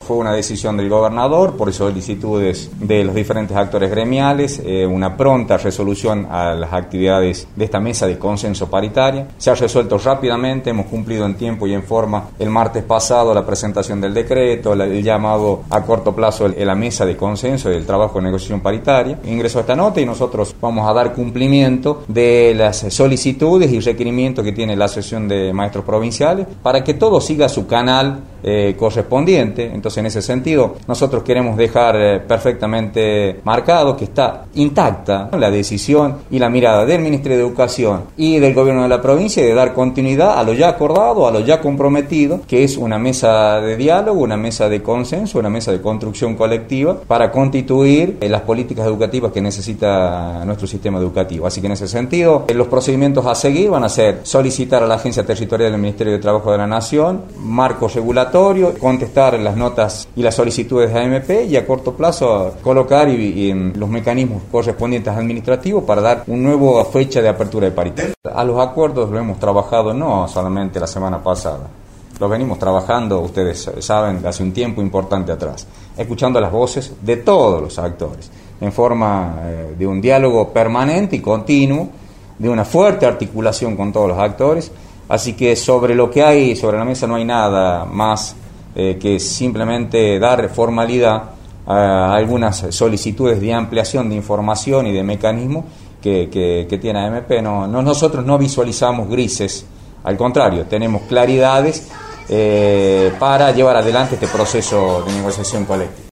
Fue una decisión del gobernador por solicitudes de los diferentes actores gremiales, una pronta resolución a las actividades de esta mesa de consenso paritaria. Se ha resuelto rápidamente, hemos cumplido en tiempo y en forma el martes pasado la presentación del decreto, el llamado a corto plazo en la mesa de consenso del trabajo de negociación paritaria. Ingresó esta nota y nosotros vamos a dar cumplimiento de las solicitudes y requerimientos que tiene la Asociación de Maestros Provinciales para que todo siga su canal correspondiente. Entonces, en ese sentido, nosotros queremos dejar perfectamente marcado que está intacta la decisión y la mirada del Ministerio de Educación y del Gobierno de la provincia de dar continuidad a lo ya acordado, a lo ya comprometido, que es una mesa de diálogo, una mesa de consenso, una mesa de construcción colectiva para constituir las políticas educativas que necesita nuestro sistema educativo. Así que en ese sentido, los procedimientos a seguir van a ser solicitar a la Agencia Territorial del Ministerio de Trabajo de la Nación marco regulatorio, contestar las notas y las solicitudes de AMP y a corto plazo colocar los mecanismos correspondientes administrativos para dar una nueva fecha de apertura de paritaria. A los acuerdos lo hemos trabajado no solamente la semana pasada, lo venimos trabajando, ustedes saben, hace un tiempo importante atrás, escuchando las voces de todos los actores, en forma de un diálogo permanente y continuo, de una fuerte articulación con todos los actores. Así que sobre lo que hay sobre la mesa no hay nada más que simplemente dar formalidad a algunas solicitudes de ampliación de información y de mecanismo que tiene AMP. Nosotros no visualizamos grises, al contrario, tenemos claridades para llevar adelante este proceso de negociación colectiva.